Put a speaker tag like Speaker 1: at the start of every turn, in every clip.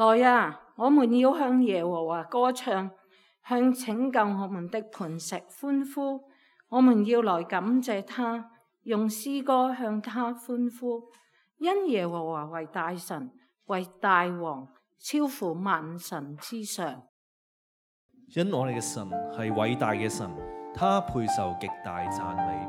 Speaker 1: 來啊，我們要向耶和華歌唱，向拯救我們的磐石歡呼。我們要來感謝他，用詩歌向他歡呼。因耶和華為大神，為大王，超乎萬神之上。
Speaker 2: 因我哋嘅神係偉大嘅神，他配受極大讚美。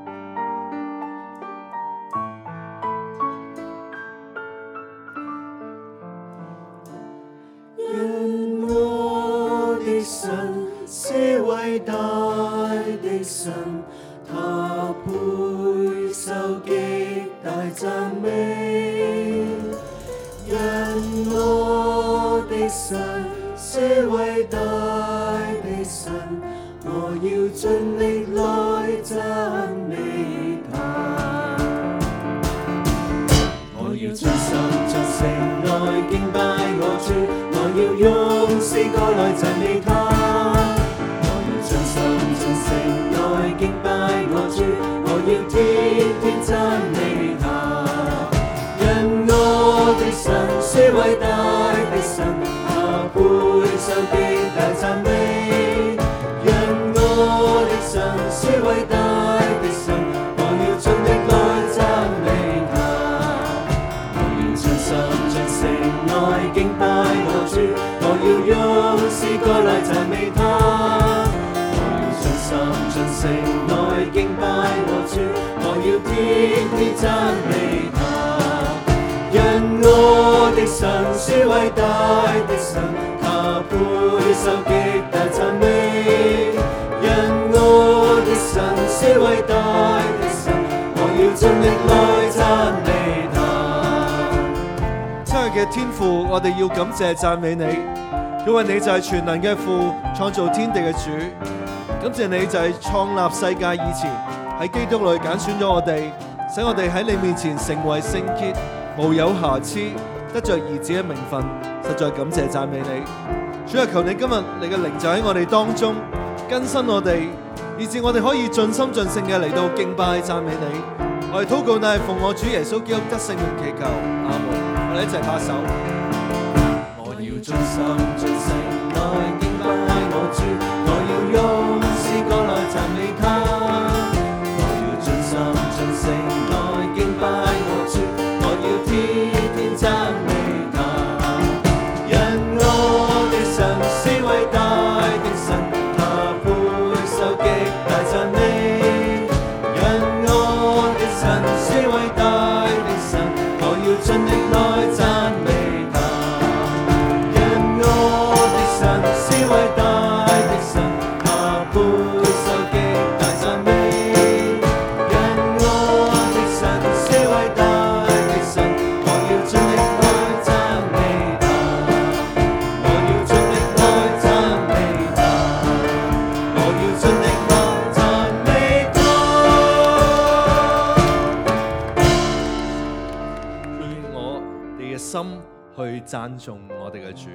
Speaker 3: 因我的神是偉大的神，他配受極大讚美。因我的神是偉大的神，我要盡力來讚美他。我要盡心盡性來敬拜我主，我要用詩歌來讚美他。我要盡心盡性來敬拜我主，我要天天讚美他。因我的神是偉大的神，他配受極大讚美。因我的神是偉大的神，我要盡力來讚美他。我要盡心盡性來敬拜我主，我要用詩歌來讚美他。我要盡心盡性來敬拜我主，我要天天讚美他。因我的神是偉大的神，他配受極大讚美。因我的神是偉大的神，我要盡力來讚美他。
Speaker 2: 親愛嘅天父，我哋要感謝讚美你，因為你就係全能嘅父，創造天地嘅主。感謝你就係創立世界以前喺基督裏揀選咗我哋，使我哋喺你面前成為聖潔，無有瑕疵，得着兒子嘅名分，實在感謝讚美你。主啊，求你今日你嘅靈就喺我哋當中更新我哋，以致我哋可以盡心盡性嘅嚟到敬拜讚美你。我哋禱告乃係奉我主耶穌基督得聖名祈求，阿門。我哋一齊拍手。
Speaker 3: 我要盡心盡性來敬拜我主，我要用詩歌來讚美他。我要盡心盡性來敬拜我主，我要天天讚美他。因我的神是偉大的神，他配受極大讚美。因我的神是偉大的神，我要盡力來讚美他。因我的神是偉大的神，他配受極大讚美。因我的神是偉大的神，我要盡力來讚美他。我要盡力來讚美他，我要盡力來讚美他。
Speaker 2: 願我哋嘅心去讚頌我哋嘅主。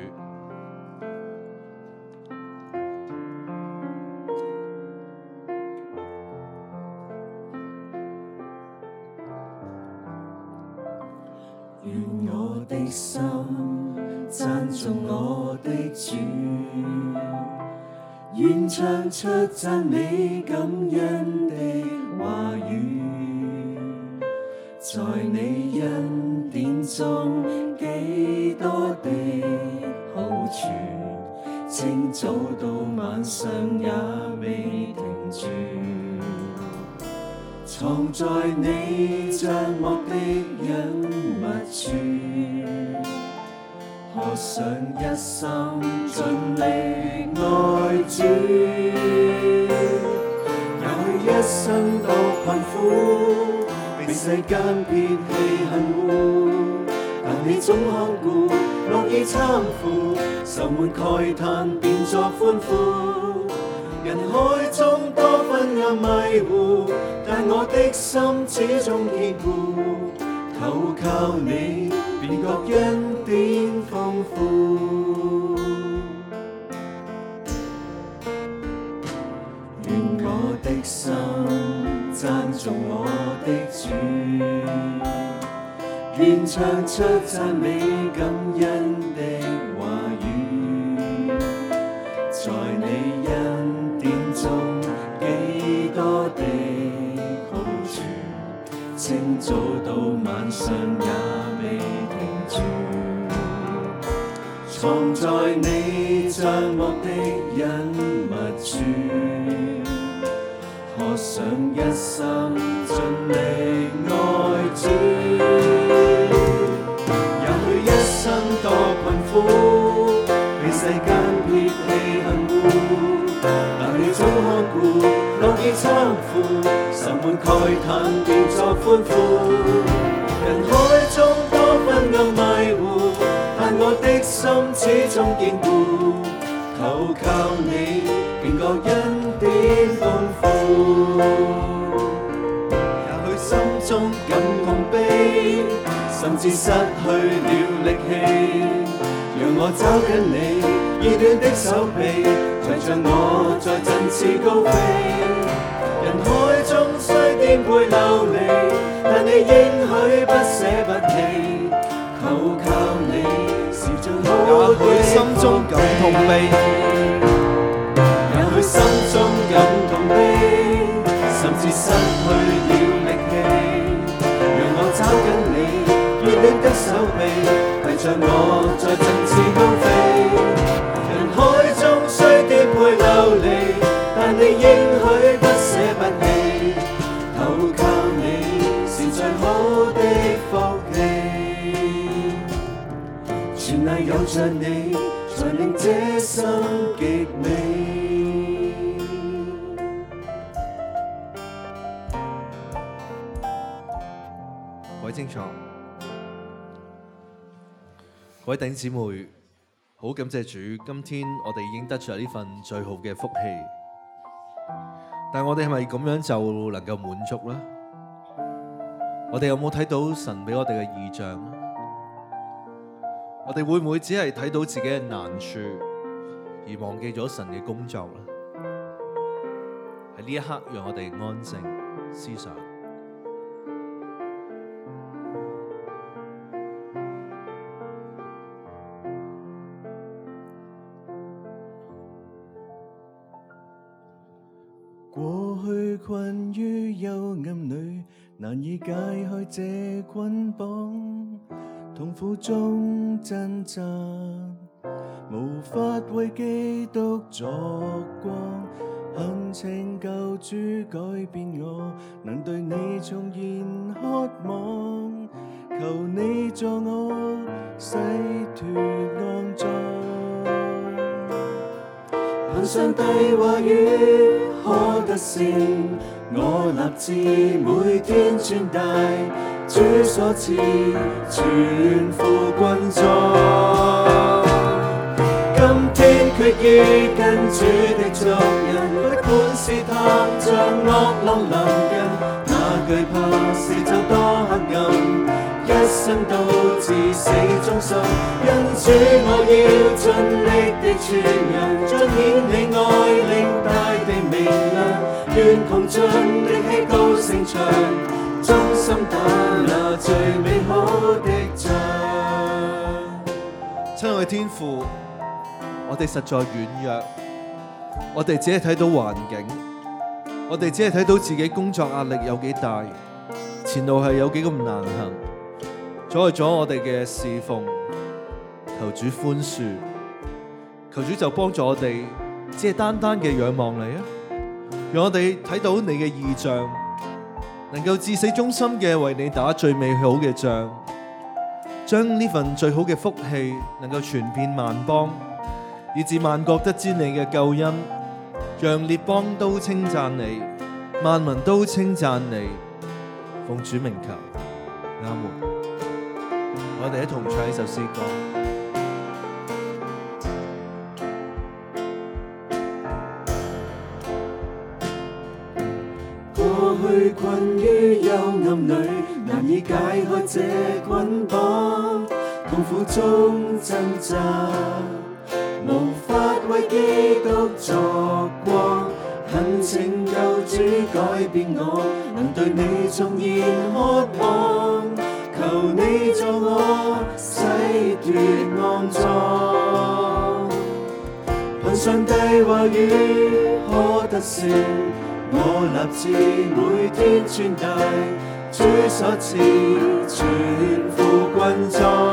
Speaker 3: 願我的心讚頌我的主，願唱出讚美感恩的話語。在你恩典中幾多的好處，清早到晚上也未停住。藏在你帳幕的隱密處，可想一心盡力愛主，也許一生多困苦，被世間撇棄恨惡，但你總看顧，樂意參付，愁悶慨嘆變作歡呼。人海中多昏暗迷糊，但我的心始終堅固，投靠你便覺恩典豐富。願我的心讚頌我的主，願唱出讚美感恩的話清早到晚上也未停住，藏在你帳幕的隱密處，可想一心盡力愛主，也許一生多困苦，被世間撇棄恨惡，但你總看顧，樂意攙扶，愁悶慨嘆變作歡呼。人海中多昏暗迷糊，但我的心始終堅固，投靠你便覺恩典豐富。也許心中感痛悲，甚至失去了力氣，讓我找緊你熱暖的手臂，隨着我再振翅高飛。人海中雖顛沛流離，但你應許不捨不棄，投靠你是最好的福氣。
Speaker 2: 也許心中感痛悲，
Speaker 3: 也許心中感痛悲，甚至失去了力氣，讓我找緊你熱暖的手臂，攜着我再振翅高飛。人海中雖顛沛流離，但你應許不捨不棄，投靠你是最好的福氣。全賴有着你，才令這生極美。
Speaker 2: 各位清楚，各位弟兄姊妹，好感謝主，今天我哋已經得着呢份最好嘅福氣。但我哋係咪咁樣就能夠滿足呢？我哋有冇睇到神俾我哋嘅異象呢？我哋會唔會只係睇到自己嘅難處，而忘記咗神嘅工作呢？喺呢一刻，讓我哋安靜思想。
Speaker 3: 過去困於幽暗裏，難以解開這捆綁，痛苦中掙扎，無法為基督作光。懇請救主改變我，能對你重燃渴望，求你助我洗脫骯髒。憑上帝話語可得勝，我立志每天穿戴主所賜全副軍裝。今天決意跟主的足印，不管試探像惡浪臨近，哪懼怕四周多黑暗，一生都至死忠心。因主我要盡力地傳揚，彰顯你愛令大地明亮，願窮盡力氣高聲唱，忠心打那最美好的仗。
Speaker 2: 親愛的天父，我哋實在軟弱，我哋只係睇到環境，我哋只係睇到自己工作壓力有幾大，前路係有幾咁難行，阻礙咗我哋嘅侍奉。求主寬恕，求主就幫助我哋，只係單單嘅仰望你啊！讓我哋睇到你嘅異象，能夠至死忠心嘅為你打最美好嘅仗，將呢份最好嘅福氣能夠傳遍萬邦，以致萬國得知你嘅救恩，讓列邦都稱讚你，萬民都稱讚你。奉主名求，阿門。我哋一同唱呢首詩歌。
Speaker 3: 過去困於幽暗裏，難以解開這捆綁，痛苦中掙扎，無法為基督作光。懇請救主改變我，能對你重燃渴望，求你助我洗脫骯髒。憑上帝話語可得勝，我立志每天穿戴主主所賜，全副軍裝。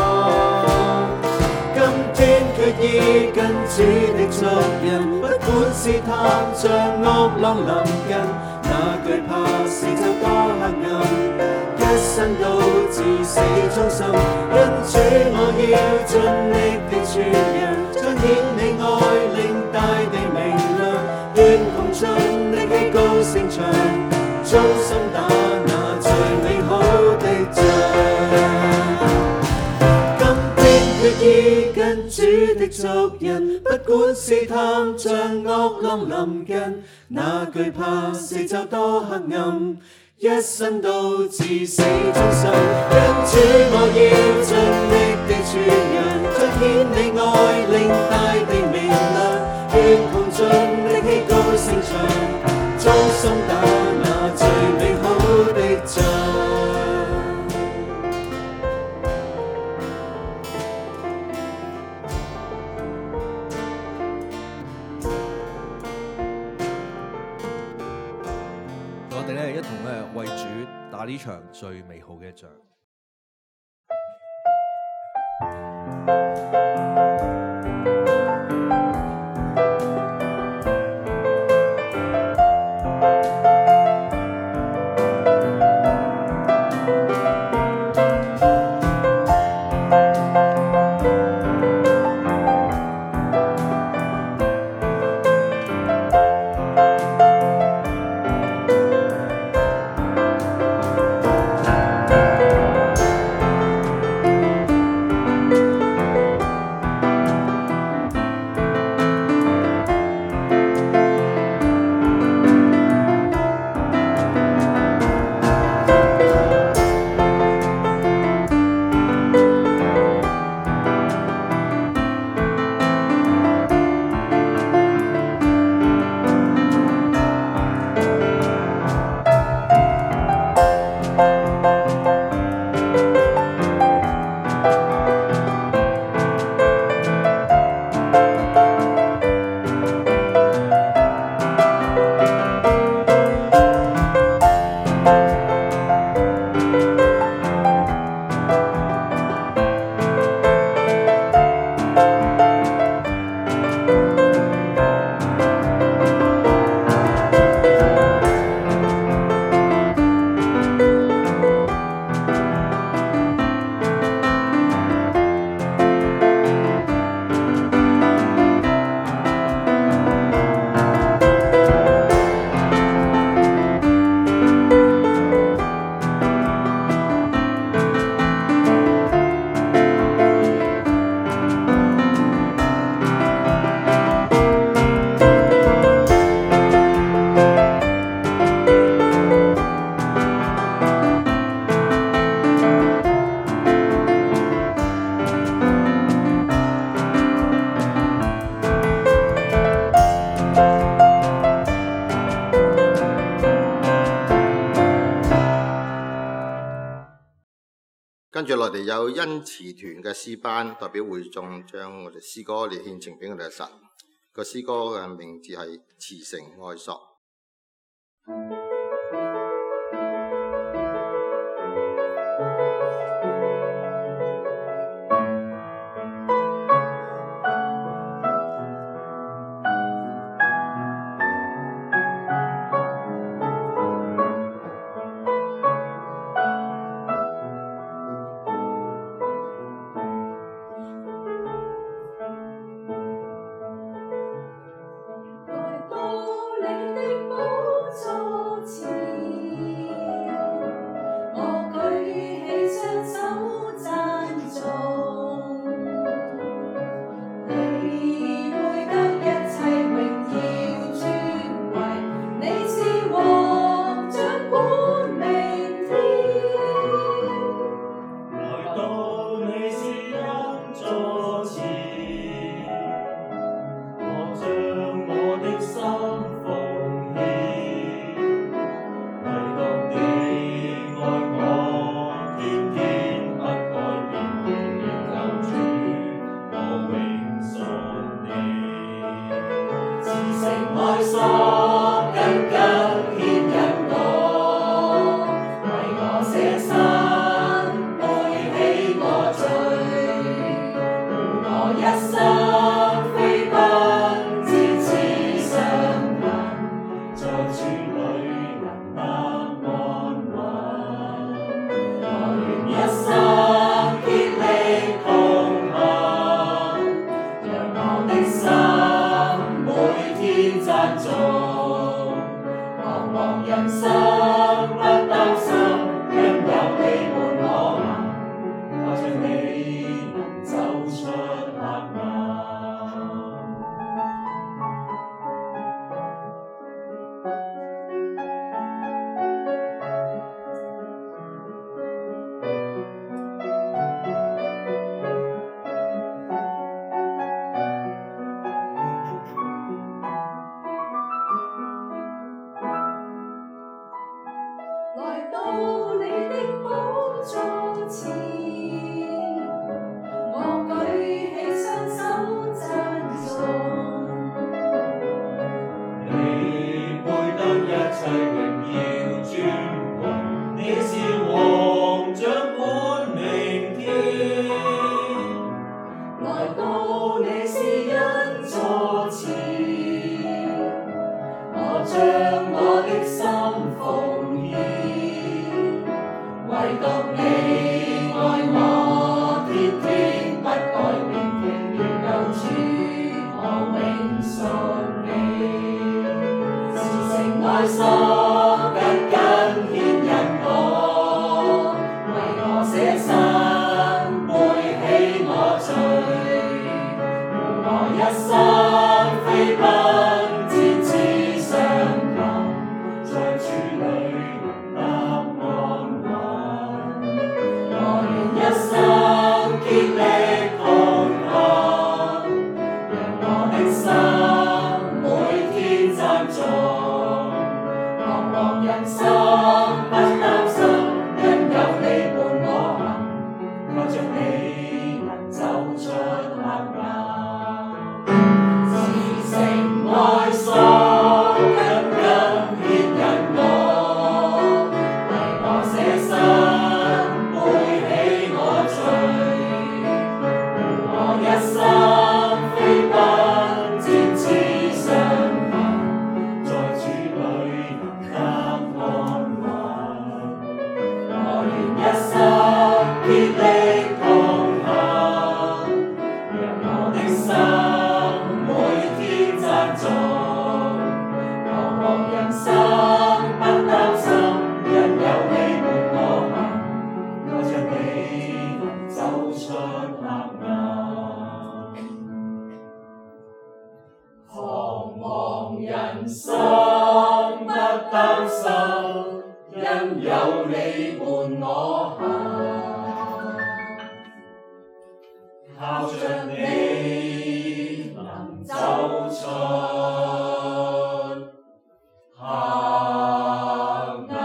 Speaker 3: 今天決意跟主的足印，不管試探像惡浪臨近，那懼怕四周多黑暗，一生都至死忠心。因主我要盡力地傳揚，彰顯你愛，令大地明亮。願窮盡力氣高聲唱，忠心打那最美好的仗。今天決意跟主的足印，不管試探像惡浪臨近，那懼怕四周多黑暗，一生都至死忠心。因主我要盡力地傳揚，彰顯你愛，令大地明亮。願窮盡力氣高聲唱，忠心打那最美好的仗。
Speaker 2: 我哋咧一同咧為主打呢場最美好嘅仗。
Speaker 4: 跟住落嚟有恩慈團嘅詩班代表會眾將我哋詩歌嚟獻呈俾我哋嘅神。個詩歌嘅名字係慈繩愛索。
Speaker 5: 來到你的寶座到你的寶座前，我舉起雙手讚頌。
Speaker 3: 你配得一切榮耀尊榮，你是王掌管明天。
Speaker 5: 來到你施恩座前，我將我的心奉獻，唯獨你愛我，天天不改變，奇妙救主，我永屬你。是誠愛心緊緊牽引我，為我捨身背起我罪，護我一生飛奔戰至上騰，在主裏能得安穩。我願一生竭力同行，讓我的心每天讚頌，彷徨人生不擔心，因有你伴我行，靠着你能走出黑暗。是誠愛心緊緊牽引我，為我捨身背起我罪，護我一生飛奔戰至上騰，在主裏能得安穩。我願一生竭力同行，讓我的心每天讚頌，彷徨人生不擔心，因有你伴我行，靠着你能走出黑暗。彷徨人生不擔心，因有你伴我行，靠着你能走出黑暗。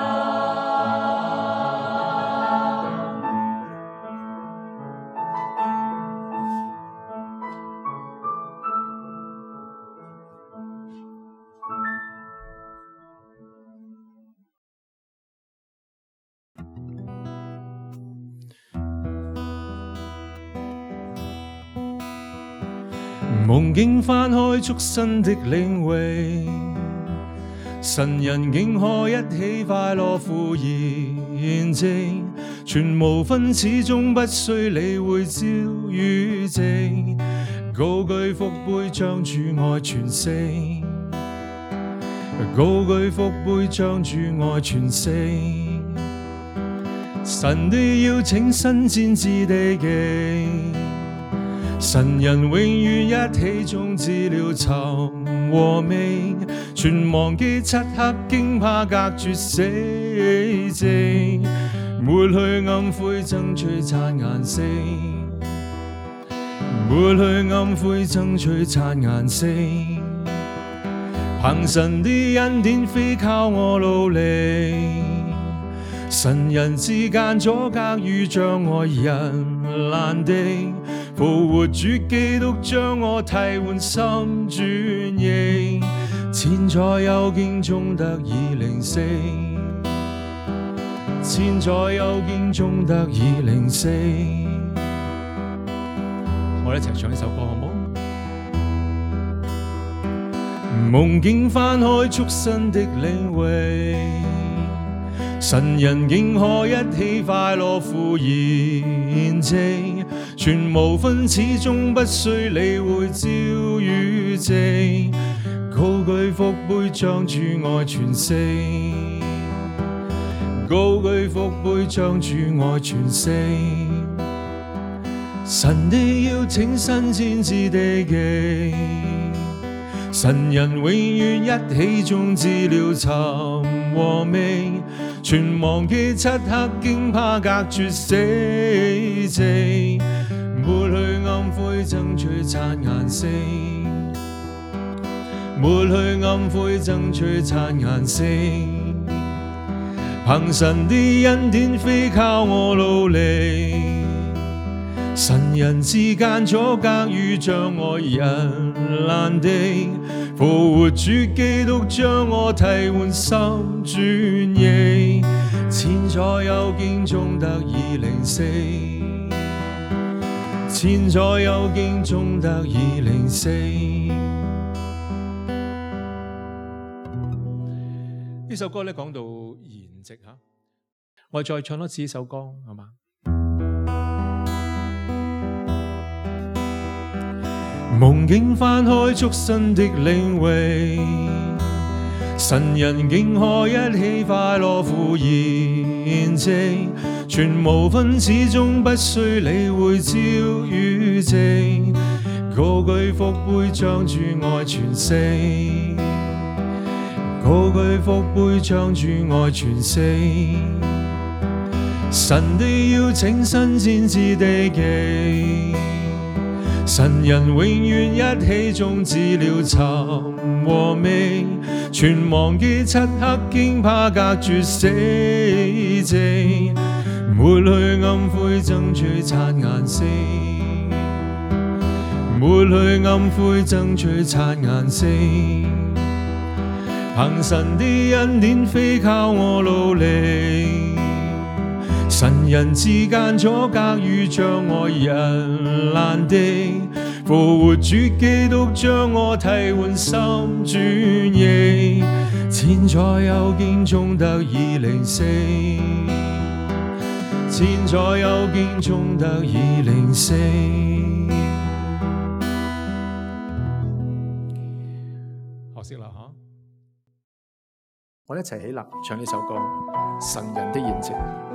Speaker 6: 夢境翻開畜生的領域，神人竟可一起快樂赴筵席，全無分始終不需理會朝與夕，高舉福杯將主愛傳釋，高舉福杯將主愛傳釋，神的邀請伸展至地極，神人永遠一起終止了沉和味，全忘記漆黑驚怕隔絕死寂，抹去暗灰爭取擦顏色，抹去暗灰爭取擦顏色，憑神的恩典非靠我努力，神人之間阻隔與障礙人難敵，復活主基督將我替換心轉意，千載幽經中得以靈息，千載幽經中得以靈息。我哋一齊唱呢首歌好唔好？夢境翻開畜生的領域，神人竟可一起快樂赴筵席，全無分始終不需理會朝與夕，高舉福杯將主愛傳釋，高舉福杯將主愛傳釋，神的邀請伸展至地極，神人永遠一起終止了沉和味，全忘記漆黑驚怕隔絕死寂，抹去暗灰爭取擦顏色，抹去暗灰爭取擦顏色， 憑神的恩典，非靠我努力。神人之間阻隔與障礙人難地，復活主基督將我替換心轉意，前左右經中得以靈死，前左右經中得以靈死。呢首歌咧講到筵席嚇，我再唱多次呢首歌好嘛？夢境翻開觸身的領域，神人竟可一起快樂赴筵席，全無分始終，不需理會朝與夕，高舉福杯將主愛傳釋，高舉福杯將主愛傳釋。神的邀請伸展至地極，神人永遠一起終止了尋和覓，全忘記漆黑驚怕隔絕死寂，抹去暗灰爭取擦顏色，抹去暗灰爭取擦顏色。憑神的恩典，非靠我努力。神人之間阻隔與障礙人難地，復活主基督將我替換心轉意，前左右經中得以靈死，前左右經中得以靈死。學識啦嚇！
Speaker 7: 我哋一齊起立唱呢首歌《神人的筵席》。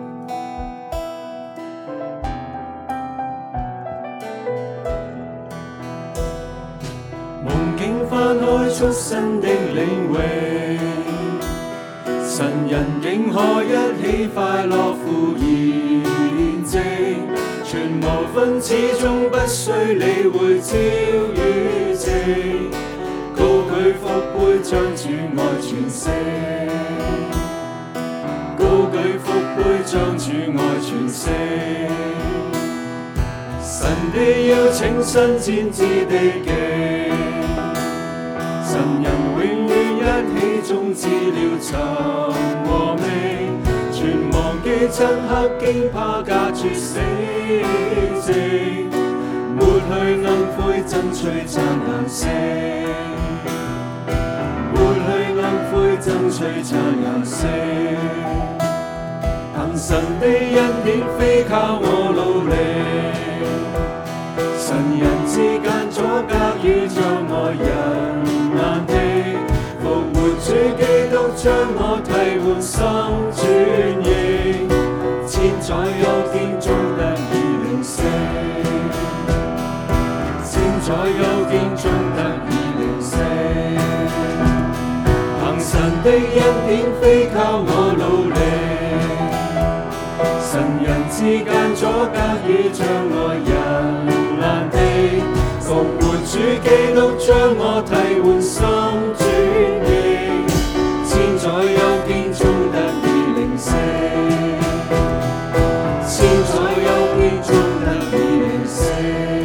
Speaker 3: 夢境翻開觸身的領域，神人竟可一起快樂赴筵席，全無分始終，不需理會朝與夕，高舉福杯將主愛傳釋，高舉福杯將主愛傳釋。神的邀請伸展至地極，神人永遠一起終止了尋和覓，全忘記漆黑驚怕隔絕死寂，抹去暗灰爭取擦顏色，抹去暗灰爭取擦顏色。憑神的恩典，非靠我努力。神人之間阻隔與障礙人難地，復活主基督將我替換心轉意，千載幽經中得以靈死，千載幽經中得以靈死。憑神的恩典，非靠我努力。神人之間阻隔與障礙人難地，復活主基督將我替換心轉意，千載幽經中得以靈死，千載幽經中得以靈死。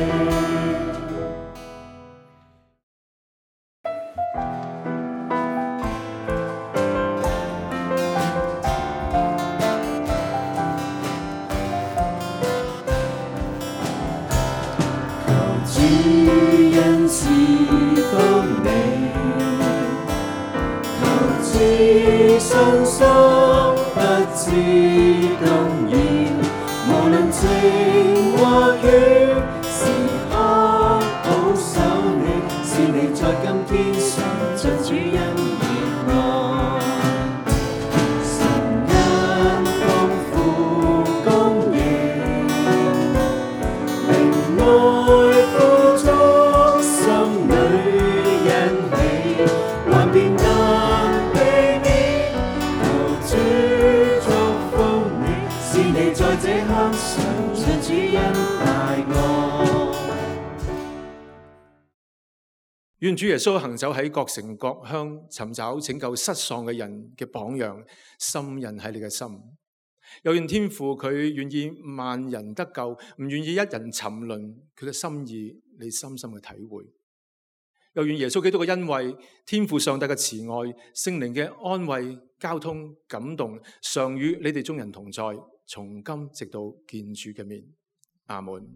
Speaker 3: 信心不知動搖，無論晴或雨，時刻保守你，是你在今天上進主恩熱愛，神恩豐富供應，靈愛富足，心裏欣喜，幻變難避免。主祝福你，是你在這刻上進主恩大愛。
Speaker 6: 願主耶穌行走喺各城各鄉，尋找拯救失喪嘅人嘅榜樣，深印喺你嘅心。又願天父佢願意萬人得救，唔願意一人沉淪，佢嘅心意你深深嘅體會。又願耶穌基督嘅恩惠、天父上帝嘅慈愛、聖靈嘅安慰、交通、感動，常與你哋眾人同在，從今直到見主嘅面。阿門。